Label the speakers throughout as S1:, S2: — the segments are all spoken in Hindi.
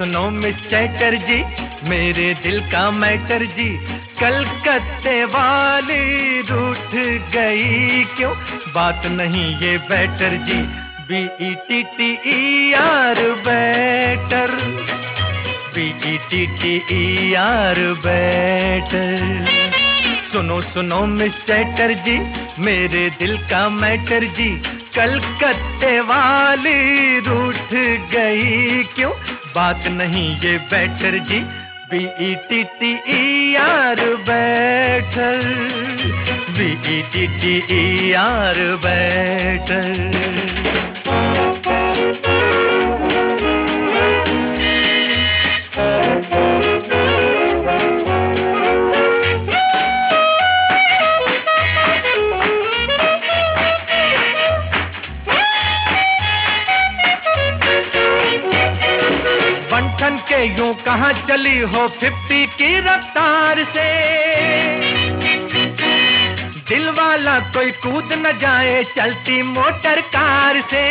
S1: सुनो मिस चैटर्जी, मेरे दिल का मैटर जी, कलकत्ते वाली रूठ गई क्यों, बात नहीं ये बेटर जी, BETTER बेटर, BETTER बेटर। सुनो सुनो मिस चैटर्जी, मेरे दिल का मैटर जी, कलकत्ते वाली रूठ गई क्यों, बात नहीं ये बेटर जी, BETTER बेटर, BETTER बेटर। बंठन के यूं कहाँ चली हो 50 की रफ्तार से, दिल वाला कोई कूद न जाए चलती मोटर कार से।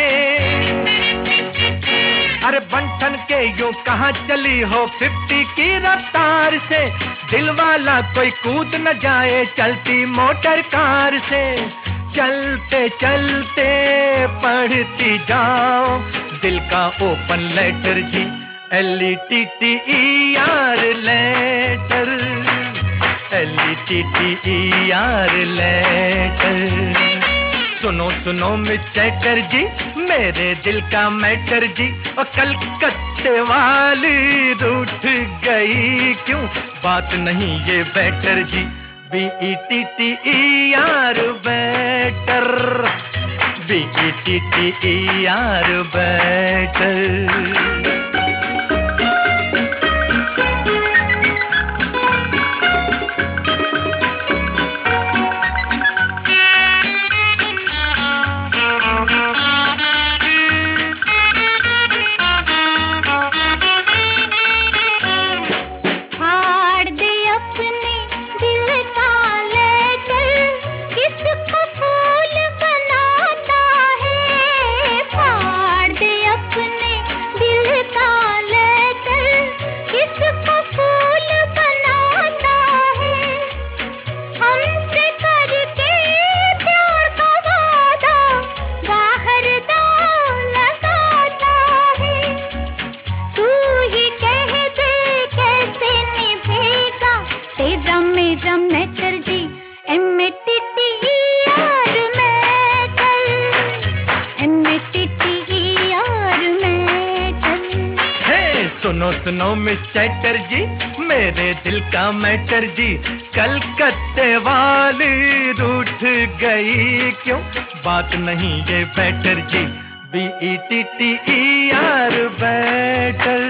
S1: अरे बंठन के यूं कहाँ चली हो 50 की रफ्तार से, दिल वाला कोई कूद न जाए चलती मोटर कार से। चलते चलते पढ़ती जाओ दिल का ओपन लेटर जी, LETTER लेटर, LETTER लेटर। सुनो सुनो मिस चैटर्जी, मेरे दिल का मैटर जी, और कलकत्ते वाली रूठ गई क्यों, बात नहीं ये बेटर जी, BETTER बेटर, BETTER बेटर। सुनो सुनो मिस चैटर्जी, मेरे दिल का मैटर जी, कलकत्ते वाली रूठ गई क्यों, बात नहीं ये बेटर जी, BETTER बेटर,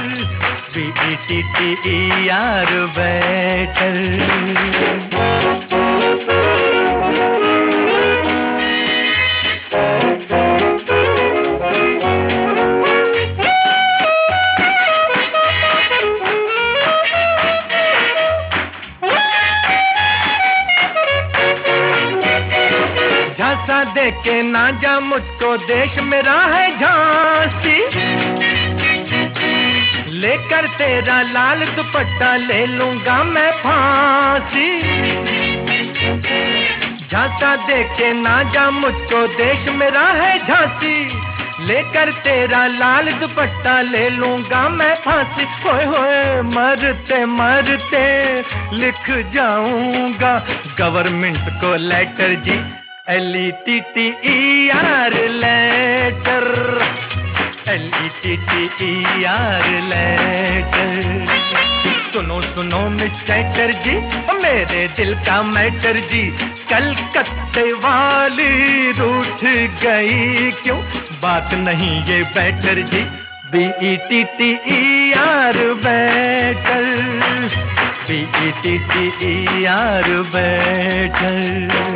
S1: BETTER बेटर। झांसा दे के ना जा मुझको, देश मेरा है झांसी, लेकर तेरा लाल दुपट्टा ले लूंगा मैं फांसी। झांसा दे के ना जा मुझको, देश मेरा है झांसी, लेकर तेरा लाल दुपट्टा ले लूंगा मैं फांसी। होए होए मरते मरते लिख जाऊंगा गवर्नमेंट को लेटर जी, LETTER लेटर, LETTER लेटर। सुनो सुनो मिस चैटर्जी, मेरे दिल का मैटर जी, कलकत्ते वाली रूठ गई क्यों, बात नहीं ये बेटर जी, BETTER बेटर, BETTER बेटर।